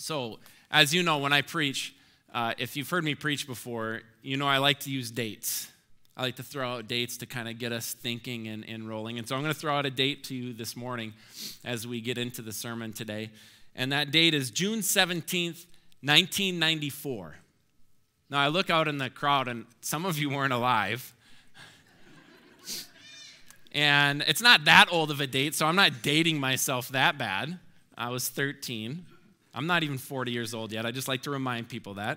So, as you know, when I preach, if you've heard me preach before, you know I like to use dates. I like to throw out dates to kind of get us thinking and rolling. And so I'm going to throw out a date to you this morning as we get into the sermon today. And that date is June 17th, 1994. Now, I look out in the crowd, and some of you weren't alive. And it's not that old of a date, so I'm not dating myself that bad. I was 13. I'm not even 40 years old yet. I just like to remind people that.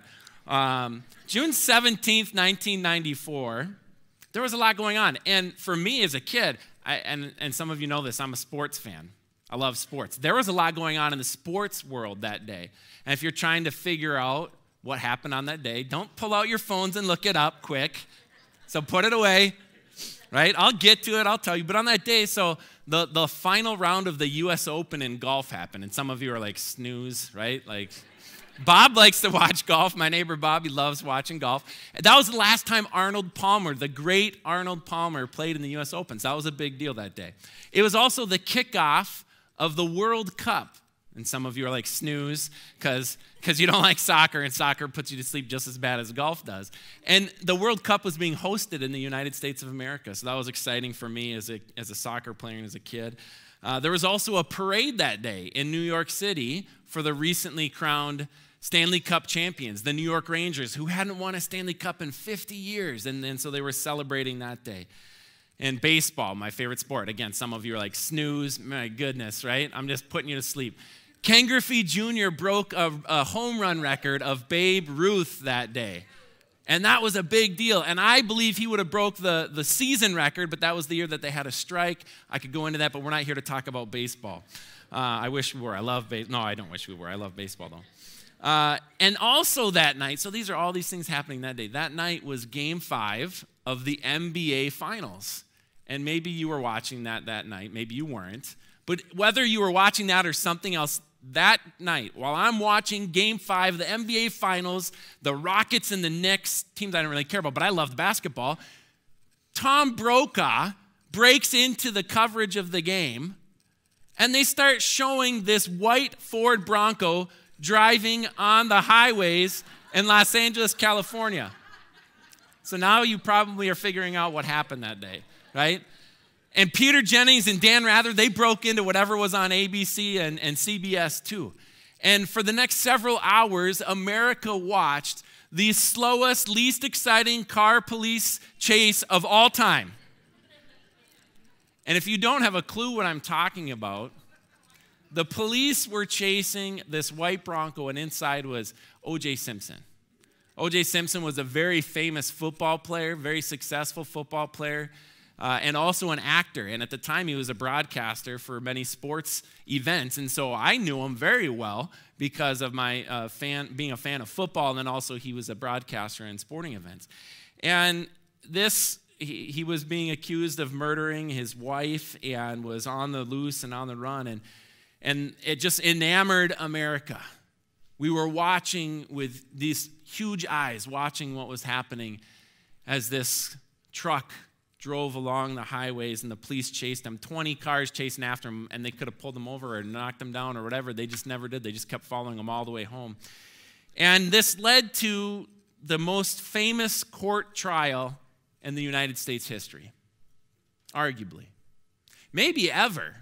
June 17th, 1994, there was a lot going on. And for me as a kid, and some of you know this, I'm a sports fan. I love sports. There was a lot going on in the sports world that day. And if you're trying to figure out what happened on that day, don't pull out your phones and look it up quick. So put it away, right? I'll get to it. I'll tell you. But on that day, so the final round of the U.S. Open in golf happened. And some of you are like, snooze, right? Like, Bob likes to watch golf. My neighbor Bobby loves watching golf. That was the last time Arnold Palmer, the great Arnold Palmer, played in the U.S. Open. So that was a big deal that day. It was also the kickoff of the World Cup. And some of you are like, snooze, because you don't like soccer, and soccer puts you to sleep just as bad as golf does. And the World Cup was being hosted in the United States of America, so that was exciting for me as a soccer player and as a kid. There was also a parade that day in New York City for the recently crowned Stanley Cup champions, the New York Rangers, who hadn't won a Stanley Cup in 50 years, and so they were celebrating that day. And baseball, my favorite sport. Again, some of you are like, snooze, my goodness, right? I'm just putting you to sleep. Ken Griffey Jr. broke a home run record of Babe Ruth that day. And that was a big deal. And I believe he would have broke the season record, but that was the year that they had a strike. I could go into that, but we're not here to talk about baseball. I wish we were. I love baseball. No, I don't wish we were. I love baseball, though. And also that night, so these are all these things happening that day. That night was Game 5 of the NBA Finals. And maybe you were watching that night. Maybe you weren't. But whether you were watching that or something else, that night, while I'm watching Game 5 of the NBA Finals, the Rockets and the Knicks, teams I don't really care about, but I loved basketball, Tom Brokaw breaks into the coverage of the game, and they start showing this white Ford Bronco driving on the highways in Los Angeles, California. So now you probably are figuring out what happened that day, right? And Peter Jennings and Dan Rather, they broke into whatever was on ABC and CBS too. And for the next several hours, America watched the slowest, least exciting car police chase of all time. And if you don't have a clue what I'm talking about, the police were chasing this white Bronco, and inside was O.J. Simpson. O.J. Simpson was a very famous football player, very successful football player. And also an actor. And at the time, he was a broadcaster for many sports events. And so I knew him very well because of my being a fan of football. And then also he was a broadcaster in sporting events. And he was being accused of murdering his wife and was on the loose and on the run. And it just enamored America. We were watching with these huge eyes, watching what was happening as this truck drove along the highways and the police chased him. 20 cars chasing after him, and they could have pulled him over or knocked him down or whatever. They just never did. They just kept following him all the way home. And this led to the most famous court trial in the United States history, arguably, maybe ever.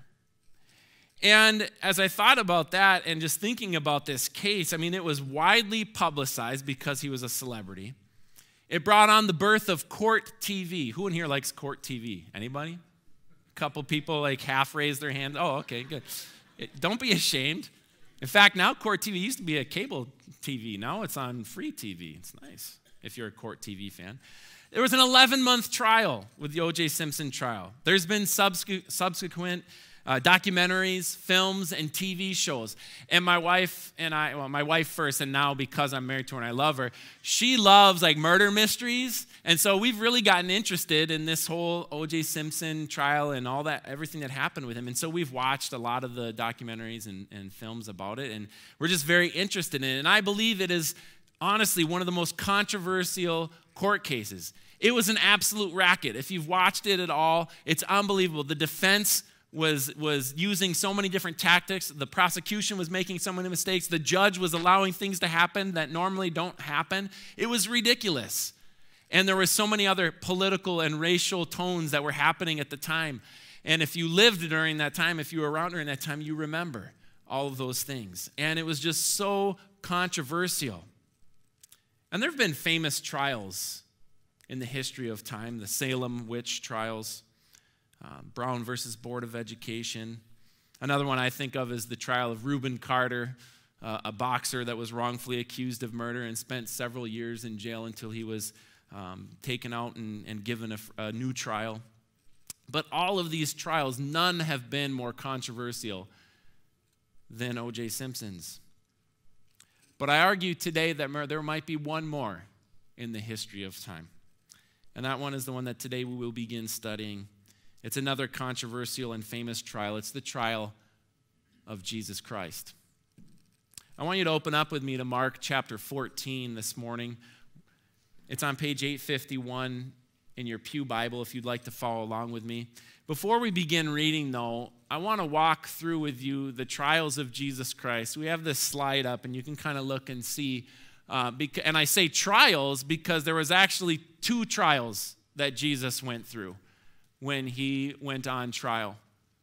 And as I thought about that and just thinking about this case, I mean, it was widely publicized because he was a celebrity. It brought on the birth of Court TV. Who in here likes Court TV? Anybody? A couple people like half raised their hand. Oh, okay, good. Don't be ashamed. In fact, now Court TV used to be a cable TV. Now it's on free TV. It's nice if you're a Court TV fan. There was an 11-month trial with the O.J. Simpson trial. There's been subsequent documentaries, films, and TV shows. And my wife and I, well, my wife first, and now because I'm married to her and I love her, she loves like murder mysteries. And so we've really gotten interested in this whole O.J. Simpson trial and all that, everything that happened with him. And so we've watched a lot of the documentaries and films about it. And we're just very interested in it. And I believe it is honestly one of the most controversial court cases. It was an absolute racket. If you've watched it at all, it's unbelievable. The defense was using so many different tactics. The prosecution was making so many mistakes. The judge was allowing things to happen that normally don't happen. It was ridiculous. And there were so many other political and racial tones that were happening at the time. And if you lived during that time, if you were around during that time, you remember all of those things. And it was just so controversial. And there have been famous trials in the history of time, the Salem witch trials, Brown versus Board of Education. Another one I think of is the trial of Reuben Carter, a boxer that was wrongfully accused of murder and spent several years in jail until he was taken out and given a new trial. But all of these trials, none have been more controversial than O.J. Simpson's. But I argue today that there might be one more in the history of time. And that one is the one that today we will begin studying. It's another controversial and famous trial. It's the trial of Jesus Christ. I want you to open up with me to Mark chapter 14 this morning. It's on page 851 in your pew Bible if you'd like to follow along with me. Before we begin reading, though, I want to walk through with you the trials of Jesus Christ. We have this slide up, and you can kind of look and see. And I say trials because there was actually 2 trials that Jesus went through when he went on trial.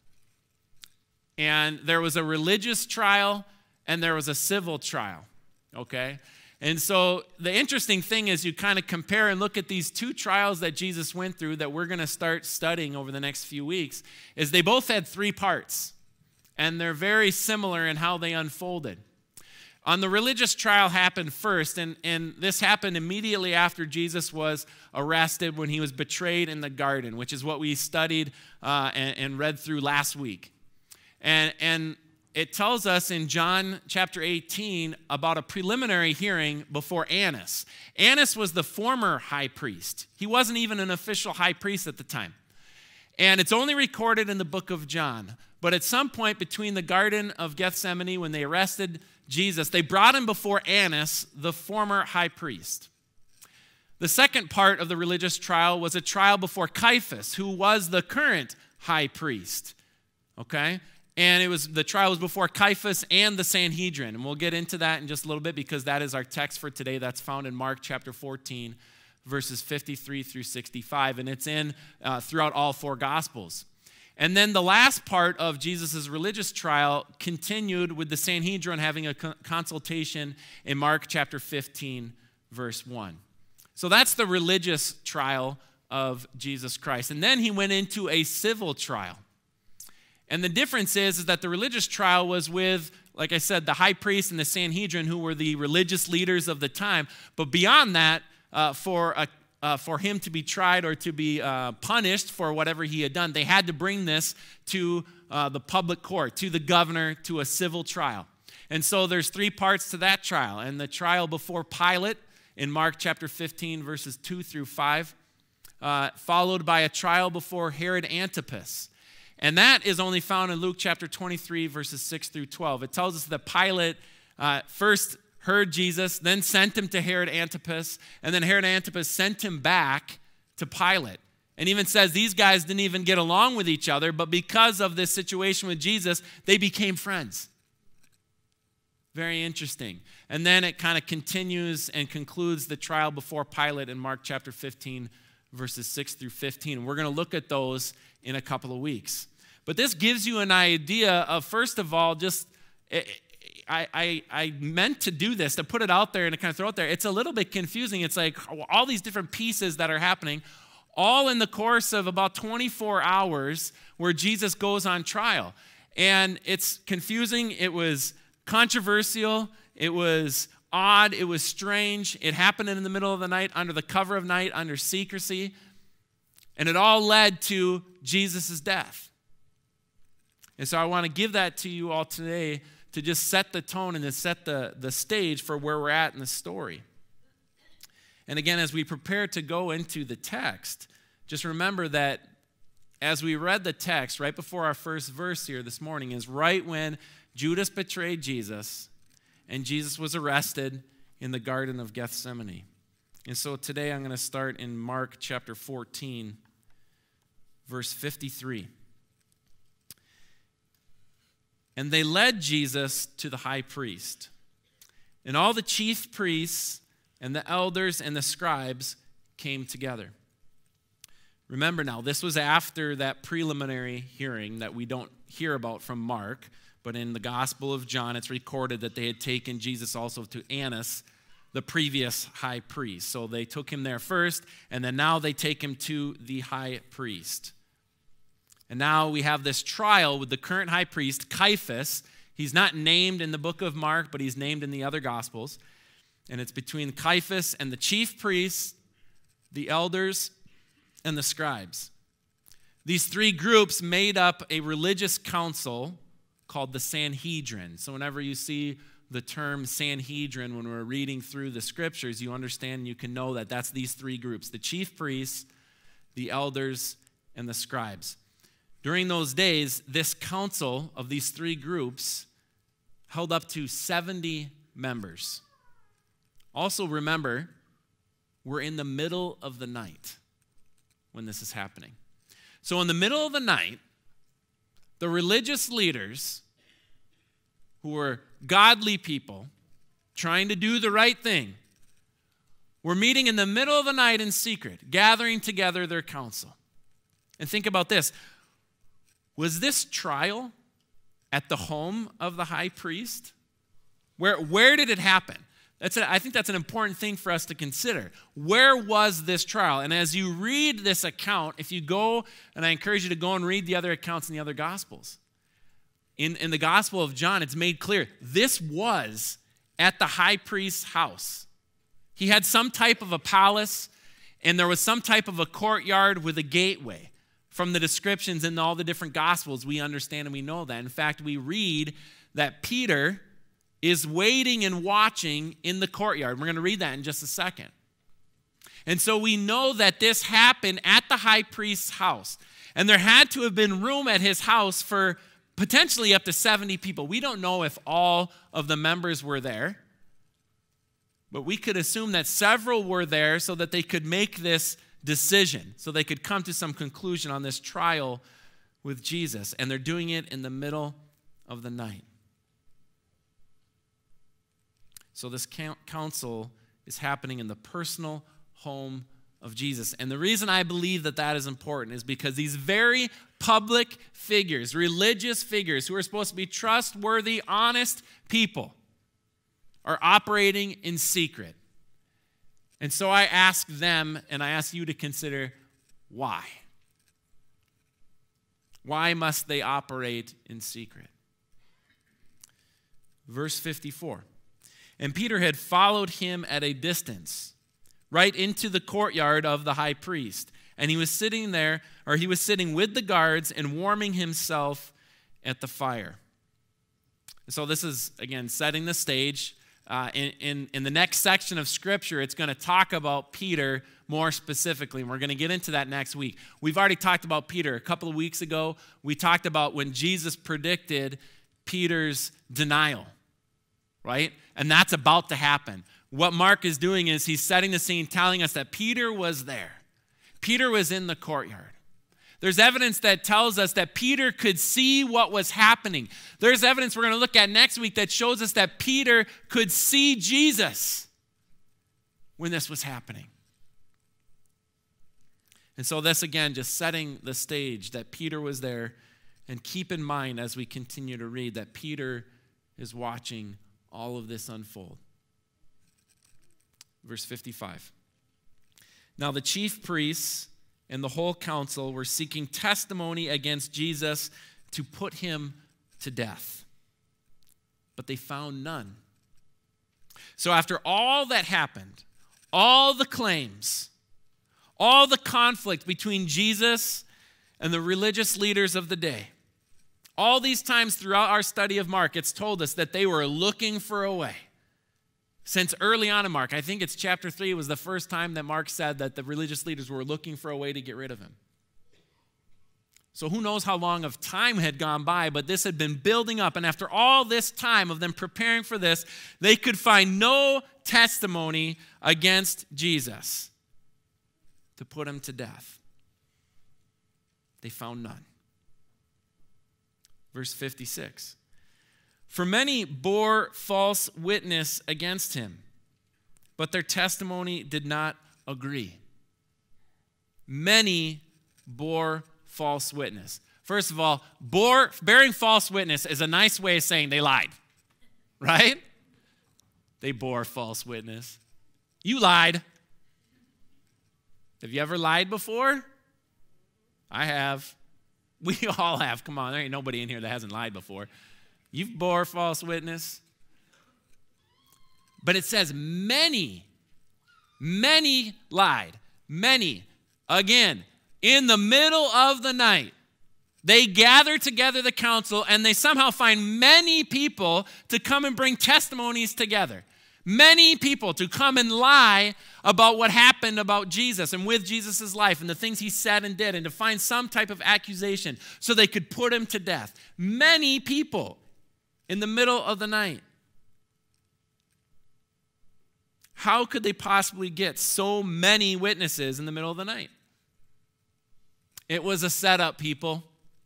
And there was a religious trial and there was a civil trial, okay? And so the interesting thing is you kind of compare and look at these 2 trials that Jesus went through that we're going to start studying over the next few weeks, is they both had 3 parts, and they're very similar in how they unfolded. On the religious trial happened first, and this happened immediately after Jesus was arrested when he was betrayed in the garden, which is what we studied and read through last week. And it tells us in John chapter 18 about a preliminary hearing before Annas. Annas was the former high priest. He wasn't even an official high priest at the time. And it's only recorded in the book of John. But at some point between the Garden of Gethsemane, when they arrested Jesus, they brought him before Annas, the former high priest. The second part of the religious trial was a trial before Caiaphas, who was the current high priest. Okay? And the trial was before Caiaphas and the Sanhedrin. And we'll get into that in just a little bit because that is our text for today. That's found in Mark chapter 14, verses 53 through 65. And it's in throughout all 4 Gospels. And then the last part of Jesus' religious trial continued with the Sanhedrin having a consultation in Mark chapter 15, verse 1. So that's the religious trial of Jesus Christ. And then he went into a civil trial. And the difference is that the religious trial was with, like I said, the high priest and the Sanhedrin, who were the religious leaders of the time. But beyond that, for him to be tried or to be punished for whatever he had done, they had to bring this to the public court, to the governor, to a civil trial. And so there's 3 parts to that trial. And the trial before Pilate in Mark chapter 15, verses 2 through 5, followed by a trial before Herod Antipas. And that is only found in Luke chapter 23, verses 6 through 12. It tells us that Pilate first heard Jesus, then sent him to Herod Antipas, and then Herod Antipas sent him back to Pilate. And even says these guys didn't even get along with each other, but because of this situation with Jesus, they became friends. Very interesting. And then it kind of continues and concludes the trial before Pilate in Mark chapter 15, verses 6 through 15. And we're going to look at those in a couple of weeks. But this gives you an idea of, first of all, just... I meant to do this, to put it out there and to kind of throw it there. It's a little bit confusing. It's like all these different pieces that are happening, all in the course of about 24 hours where Jesus goes on trial. And it's confusing. It was controversial. It was odd. It was strange. It happened in the middle of the night, under the cover of night, under secrecy. And it all led to Jesus' death. And so I want to give that to you all today to just set the tone and to set the stage for where we're at in the story. And again, as we prepare to go into the text, just remember that as we read the text right before our first verse here this morning is right when Judas betrayed Jesus and Jesus was arrested in the Garden of Gethsemane. And so today I'm going to start in Mark chapter 14, verse 53. and they led Jesus to the high priest. And all the chief priests and the elders and the scribes came together. Remember now, this was after that preliminary hearing that we don't hear about from Mark, but in the Gospel of John, it's recorded that they had taken Jesus also to Annas, the previous high priest. So they took him there first, and then now they take him to the high priest. And now we have this trial with the current high priest, Caiaphas. He's not named in the book of Mark, but he's named in the other Gospels. And it's between Caiaphas and the chief priests, the elders, and the scribes. These three groups made up a religious council called the Sanhedrin. So whenever you see the term Sanhedrin when we're reading through the scriptures, you understand and you can know that that's these three groups: the chief priests, the elders, and the scribes. During those days, this council of these three groups held up to 70 members. Also remember, we're in the middle of the night when this is happening. So in the middle of the night, the religious leaders, who were godly people trying to do the right thing, were meeting in the middle of the night in secret, gathering together their council. And think about this. Was this trial at the home of the high priest? Where did it happen? I think that's an important thing for us to consider. Where was this trial? And as you read this account, if you go, and I encourage you to go and read the other accounts in the other Gospels. In the Gospel of John, it's made clear this was at the high priest's house. He had some type of a palace, and there was some type of a courtyard with a gateway. From the descriptions in all the different Gospels, we understand and we know that. In fact, we read that Peter is waiting and watching in the courtyard. We're going to read that in just a second. And so we know that this happened at the high priest's house. And there had to have been room at his house for potentially up to 70 people. We don't know if all of the members were there, but we could assume that several were there so that they could make this decision, so they could come to some conclusion on this trial with Jesus. And they're doing it in the middle of the night. So this council is happening in the personal home of Jesus. And the reason I believe that that is important is because these very public figures, religious figures who are supposed to be trustworthy, honest people, are operating in secret. And so I ask them, and I ask you to consider why. Why must they operate in secret? Verse 54. And Peter had followed him at a distance, right into the courtyard of the high priest. And he was sitting there, or he was sitting with the guards and warming himself at the fire. So this is, again, setting the stage. In the next section of Scripture, it's going to talk about Peter more specifically, and we're going to get into that next week. We've already talked about Peter. A couple of weeks ago, we talked about when Jesus predicted Peter's denial, right? And that's about to happen. What Mark is doing is he's setting the scene, telling us that Peter was there. Peter was in the courtyard. There's evidence that tells us that Peter could see what was happening. There's evidence we're going to look at next week that shows us that Peter could see Jesus when this was happening. And so this, again, just setting the stage that Peter was there. And keep in mind as we continue to read that Peter is watching all of this unfold. Verse 55. Now the chief priests and the whole council were seeking testimony against Jesus to put him to death. But they found none. So after all that happened, all the claims, all the conflict between Jesus and the religious leaders of the day, all these times throughout our study of Mark, it's told us that they were looking for a way. Since early on in Mark, I think it's chapter 3, was the first time that Mark said that the religious leaders were looking for a way to get rid of him. So who knows how long of time had gone by, but this had been building up. And after all this time of them preparing for this, they could find no testimony against Jesus to put him to death. They found none. Verse 56. For many bore false witness against him, but their testimony did not agree. Many bore false witness. First of all, bearing false witness is a nice way of saying they lied, right? They bore false witness. You lied. Have you ever lied before? I have. We all have. Come on, there ain't nobody in here that hasn't lied before. You've bore false witness. But it says many lied. Many. Again, in the middle of the night, they gather together the council and they somehow find many people to come and bring testimonies together. Many people to come and lie about what happened about Jesus and with Jesus' life and the things he said and did, and to find some type of accusation so they could put him to death. Many people in the middle of the night. How could they possibly get so many witnesses in the middle of the night? It was a setup, people.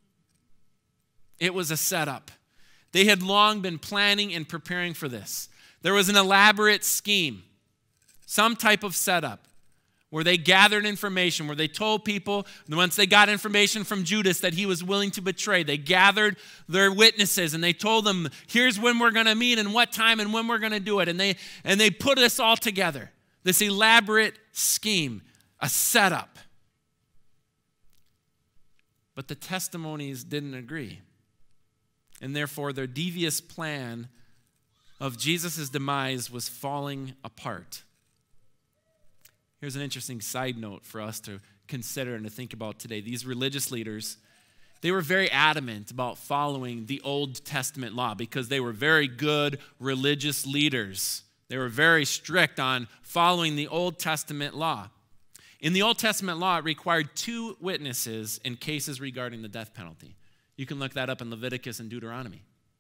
It was a setup. They had long been planning and preparing for this. There was an elaborate scheme, some type of setup, where they gathered information, where they told people, once they got information from Judas that he was willing to betray, they gathered their witnesses and they told them, here's when we're going to meet and what time and when we're going to do it. And they put this all together, this elaborate scheme, a setup. But the testimonies didn't agree. And therefore, their devious plan of Jesus' demise was falling apart. Here's an interesting side note for us to consider and to think about today. These religious leaders, they were very adamant about following the Old Testament law because they were very good religious leaders. They were very strict on following the Old Testament law. In the Old Testament law, it required 2 witnesses in cases regarding the death penalty. You can look that up in Leviticus and Deuteronomy.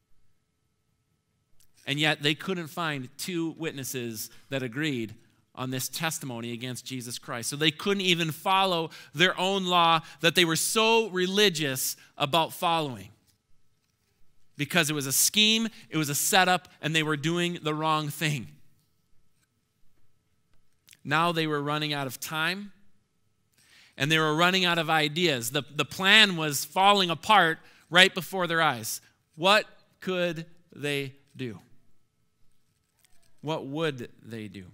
And yet they couldn't find 2 witnesses that agreed on this testimony against Jesus Christ. So they couldn't even follow their own law that they were so religious about following. Because it was a scheme, it was a setup, and they were doing the wrong thing. Now they were running out of time, and they were running out of ideas. The plan was falling apart right before their eyes. What could they do? What would they do?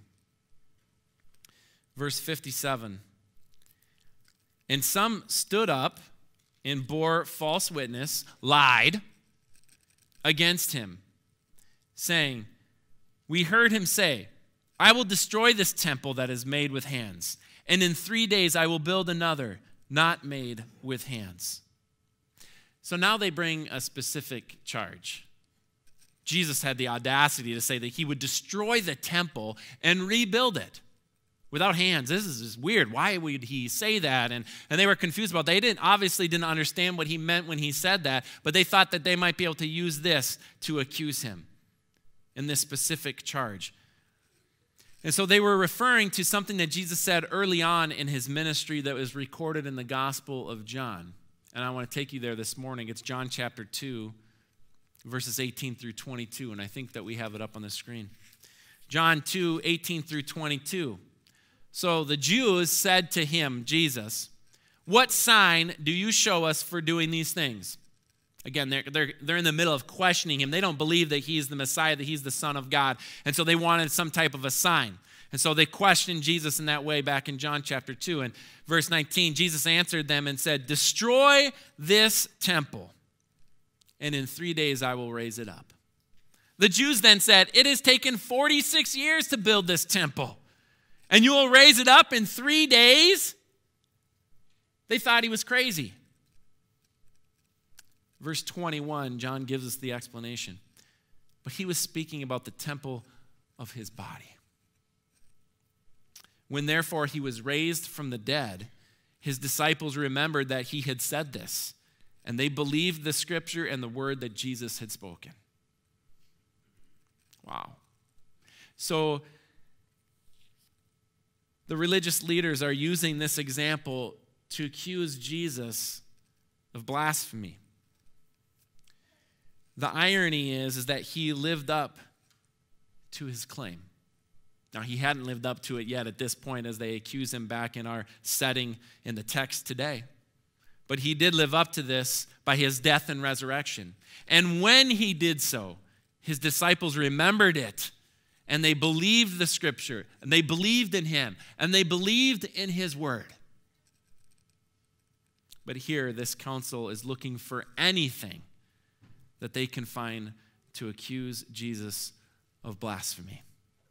Verse 57. And some stood up and bore false witness, lied against him, saying, we heard him say, I will destroy this temple that is made with hands, and in 3 days I will build another, not made with hands. So now they bring a specific charge. Jesus had the audacity to say that he would destroy the temple and rebuild it without hands. This is just weird. Why would he say that? And they were confused about it. They obviously didn't understand what he meant when he said that, but they thought that they might be able to use this to accuse him in this specific charge. And so they were referring to something that Jesus said early on in his ministry that was recorded in the Gospel of John. And I want to take you there this morning. It's John chapter 2, verses 18 through 22. And I think that we have it up on the screen. John 2, 18 through 22. So the Jews said to him, Jesus, what sign do you show us for doing these things? Again, they're in the middle of questioning him. They don't believe that he's the Messiah, that he's the Son of God. And so they wanted some type of a sign. And so they questioned Jesus in that way back in John chapter 2. And verse 19, Jesus answered them and said, destroy this temple, and in 3 days I will raise it up. The Jews then said, it has taken 46 years to build this temple, and you will raise it up in 3 days? They thought he was crazy. Verse 21, John gives us the explanation. But he was speaking about the temple of his body. When therefore he was raised from the dead, his disciples remembered that he had said this, and they believed the scripture and the word that Jesus had spoken. Wow. So the religious leaders are using this example to accuse Jesus of blasphemy. the irony is that he lived up to his claim. Now, he hadn't lived up to it yet at this point as they accuse him back in our setting in the text today. But he did live up to this by his death and resurrection. And when he did so, his disciples remembered it, and they believed the scripture, and they believed in him, and they believed in his word. But here, this council is looking for anything that they can find to accuse Jesus of blasphemy.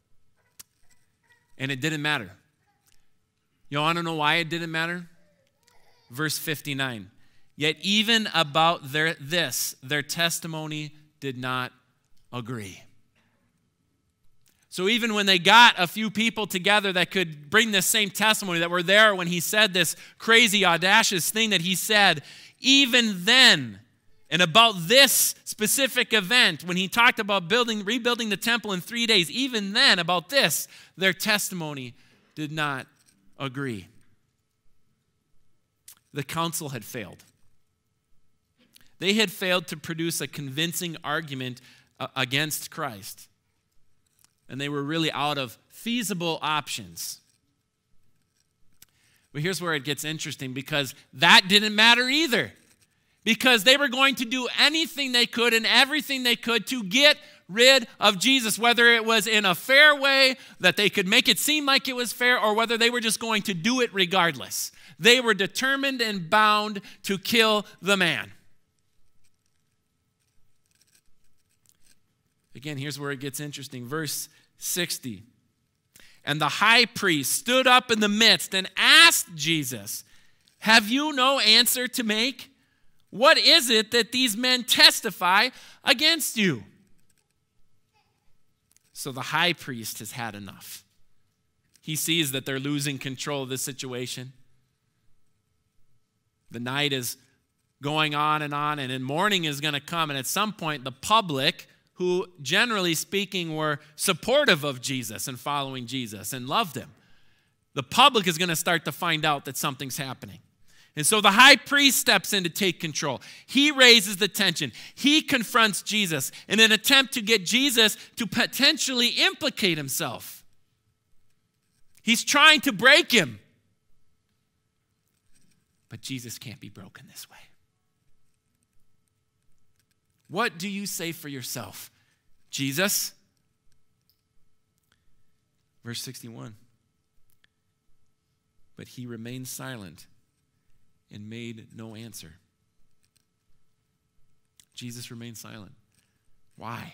And it didn't matter. You want to know why it didn't matter? Verse 59. Yet even about their testimony did not agree. So even when they got a few people together that could bring this same testimony, that were there when he said this crazy, audacious thing that he said, even then, and about this specific event, when he talked about rebuilding the temple in 3 days, even then, about this, their testimony did not agree. The council had failed. They had failed to produce a convincing argument against Christ. And they were really out of feasible options. But here's where it gets interesting, because that didn't matter either. Because they were going to do anything they could and everything they could to get rid of Jesus, whether it was in a fair way that they could make it seem like it was fair, or whether they were just going to do it regardless. They were determined and bound to kill the man. Again, here's where it gets interesting. Verse 60. And the high priest stood up in the midst and asked Jesus, "Have you no answer to make? What is it that these men testify against you?" So the high priest has had enough. He sees that they're losing control of the situation. The night is going on, and then morning is going to come, and at some point the public, who generally speaking were supportive of Jesus and following Jesus and loved him, the public is going to start to find out that something's happening. And so the high priest steps in to take control. He raises the tension. He confronts Jesus in an attempt to get Jesus to potentially implicate himself. He's trying to break him. But Jesus can't be broken this way. What do you say for yourself, Jesus? Verse 61. But he remained silent and made no answer. Jesus remained silent. Why?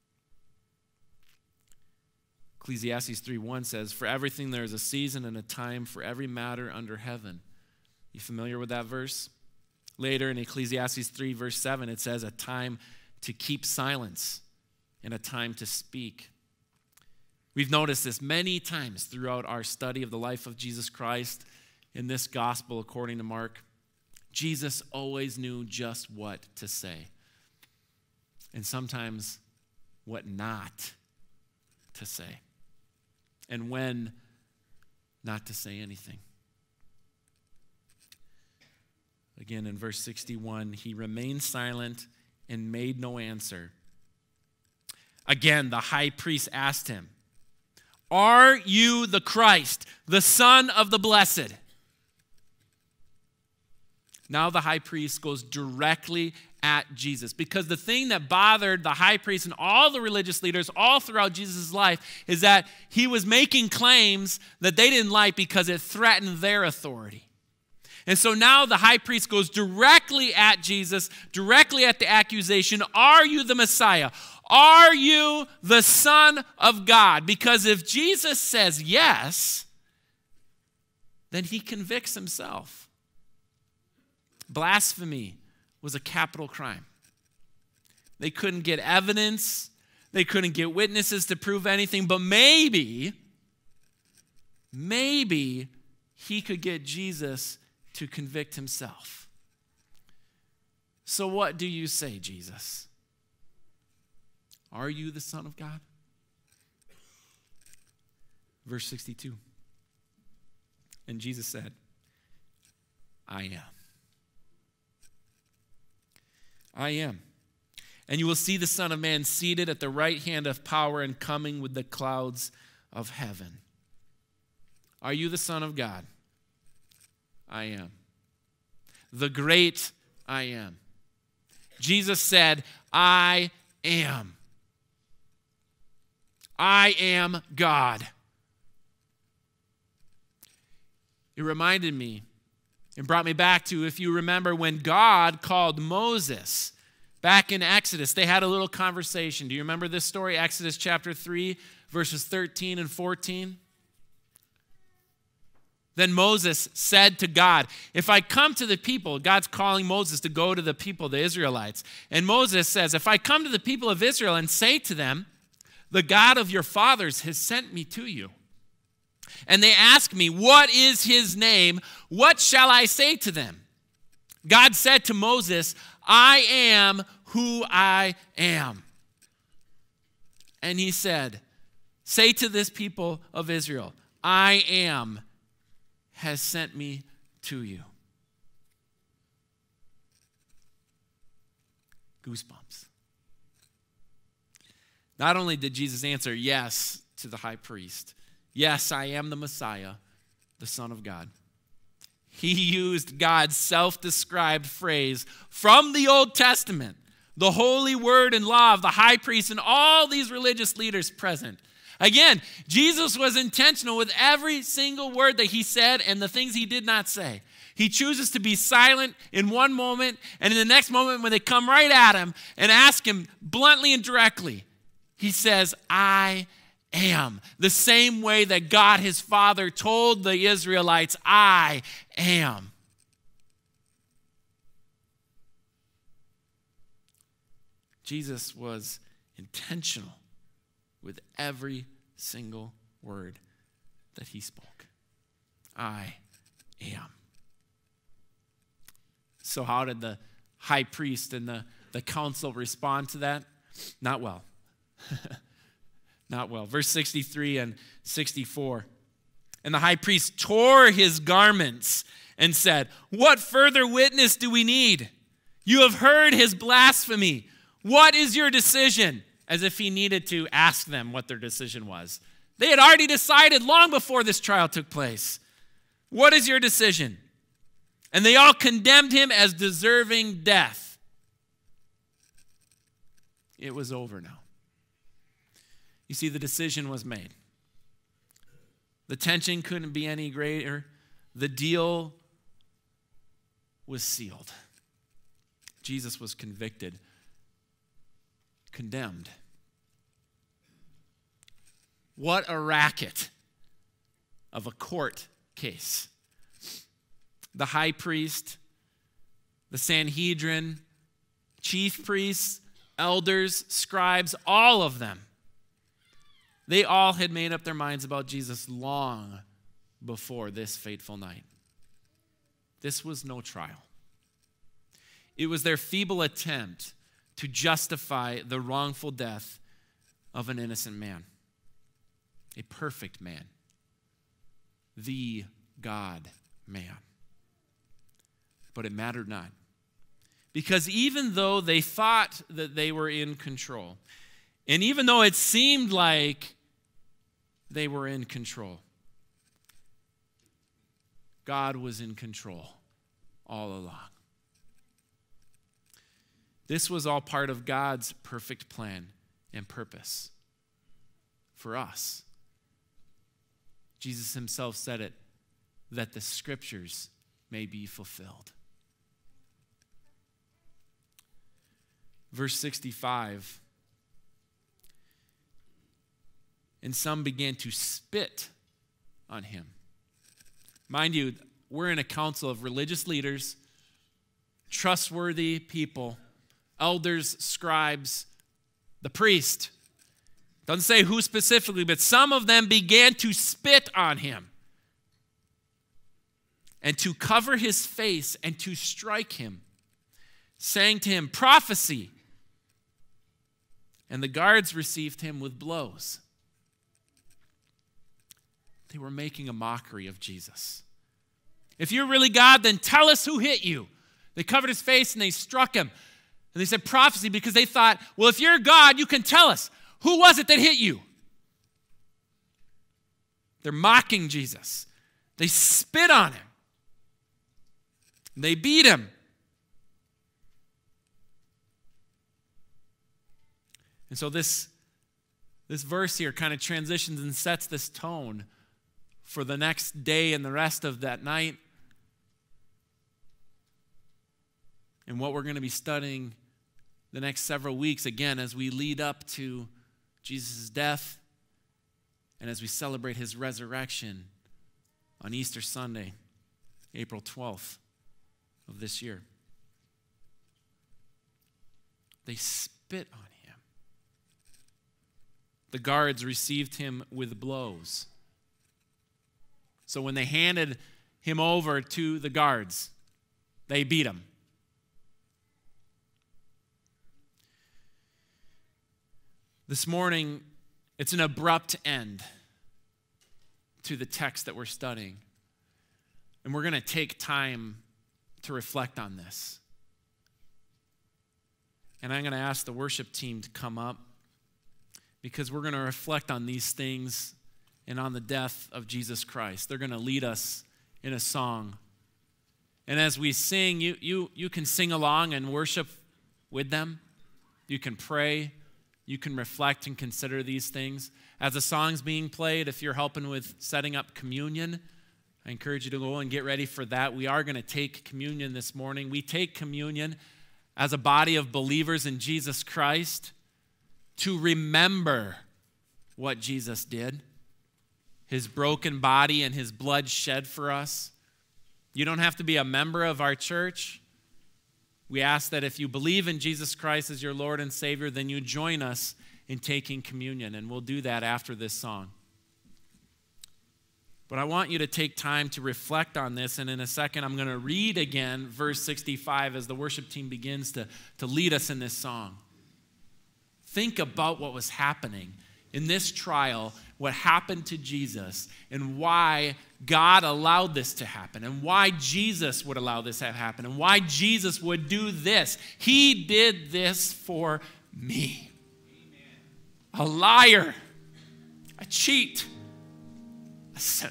Ecclesiastes 3:1 says, "For everything there is a season and a time for every matter under heaven." You familiar with that verse? Later in Ecclesiastes 3, verse 7, it says, "A time to keep silence and a time to speak." We've noticed this many times throughout our study of the life of Jesus Christ in this gospel according to Mark. Jesus always knew just what to say, and sometimes what not to say, and when not to say anything. Again, in verse 61, he remained silent and made no answer. Again, the high priest asked him, "Are you the Christ, the Son of the Blessed?" Now the high priest goes directly at Jesus, because the thing that bothered the high priest and all the religious leaders all throughout Jesus' life is that he was making claims that they didn't like because it threatened their authority. And so now the high priest goes directly at Jesus, directly at the accusation, "Are you the Messiah? Are you the Son of God?" Because if Jesus says yes, then he convicts himself. Blasphemy was a capital crime. They couldn't get evidence. They couldn't get witnesses to prove anything. But maybe he could get Jesus to convict himself. So what do you say, Jesus? Are you the Son of God? Verse 62. And Jesus said, "I am. I am." And you will see the Son of Man seated at the right hand of power and coming with the clouds of heaven. Are you the Son of God? I am. The great I am. Jesus said, I am. I am God. It reminded me and brought me back to, if you remember, when God called Moses back in Exodus. They had a little conversation. Do you remember this story? Exodus chapter 3, verses 13 and 14. Then Moses said to God, if I come to the people, God's calling Moses to go to the people, the Israelites. And Moses says, if I come to the people of Israel and say to them, the God of your fathers has sent me to you. And they ask me, what is his name? What shall I say to them? God said to Moses, I am who I am. And he said, say to this people of Israel, I am has sent me to you. Goosebumps. Not only did Jesus answer yes to the high priest, yes, I am the Messiah, the Son of God. He used God's self-described phrase from the Old Testament, the holy word and law of the high priest and all these religious leaders present. Again, Jesus was intentional with every single word that he said and the things he did not say. He chooses to be silent in one moment, and in the next moment when they come right at him and ask him bluntly and directly, he says, I am. The same way that God his Father told the Israelites, I am. Jesus was intentional with every single word that he spoke. I am. So how did the high priest and the council respond to that? Not well. Not well. Verse 63 and 64. And the high priest tore his garments and said, what further witness do we need? You have heard his blasphemy. What is your decision? As if he needed to ask them what their decision was. They had already decided long before this trial took place. What is your decision? And they all condemned him as deserving death. It was over now. You see, the decision was made. The tension couldn't be any greater. The deal was sealed. Jesus was convicted, condemned. What a racket of a court case. The high priest, the Sanhedrin, chief priests, elders, scribes, all of them. They all had made up their minds about Jesus long before this fateful night. This was no trial. It was their feeble attempt to justify the wrongful death of an innocent man, a perfect man, the God-man. But it mattered not. Because even though they thought that they were in control, and even though it seemed like they were in control, God was in control all along. This was all part of God's perfect plan and purpose for us. Jesus himself said it, that the scriptures may be fulfilled. Verse 65, and some began to spit on him. Mind you, we're in a council of religious leaders, trustworthy people, elders, scribes, the priest. Doesn't say who specifically, but some of them began to spit on him and to cover his face and to strike him, saying to him, prophecy. And the guards received him with blows. They were making a mockery of Jesus. If you're really God, then tell us who hit you. They covered his face and they struck him. And they said prophecy because they thought, well, if you're God, you can tell us. Who was it that hit you? They're mocking Jesus. They spit on him. They beat him. And so this verse here kind of transitions and sets this tone for the next day and the rest of that night, and what we're going to be studying the next several weeks, again, as we lead up to Jesus' death and as we celebrate his resurrection on Easter Sunday, April 12th of this year. They spit on him. The guards received him with blows. So when they handed him over to the guards, they beat him. This morning, it's an abrupt end to the text that we're studying. And we're going to take time to reflect on this. And I'm going to ask the worship team to come up because we're going to reflect on these things and on the death of Jesus Christ. They're going to lead us in a song. And as we sing, you can sing along and worship with them. You can pray. You can reflect and consider these things. As the song's being played, if you're helping with setting up communion, I encourage you to go and get ready for that. We are going to take communion this morning. We take communion as a body of believers in Jesus Christ to remember what Jesus did, his broken body and his blood shed for us. You don't have to be a member of our church. We ask that if you believe in Jesus Christ as your Lord and Savior, then you join us in taking communion, and we'll do that after this song. But I want you to take time to reflect on this, and in a second I'm going to read again verse 65 as the worship team begins to lead us in this song. Think about what was happening in this trial, what happened to Jesus, and why God allowed this to happen, and why Jesus would allow this to happen, and why Jesus would do this. He did this for me. Amen. A liar, a cheat, a sinner.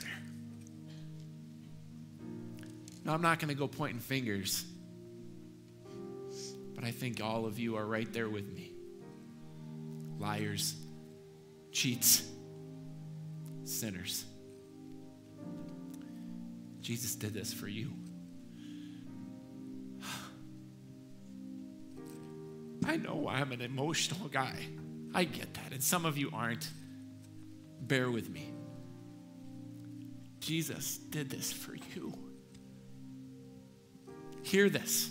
Now, I'm not going to go pointing fingers, but I think all of you are right there with me. Liars, cheats, sinners. Jesus did this for you. I know I'm an emotional guy. I get that. And some of you aren't. Bear with me. Jesus did this for you. Hear this.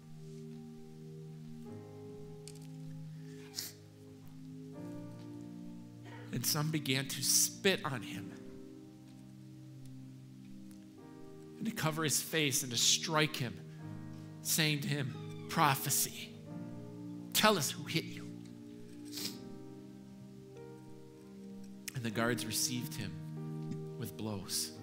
And some began to spit on him and to cover his face and to strike him, saying to him, prophecy, tell us who hit you. And the guards received him with blows.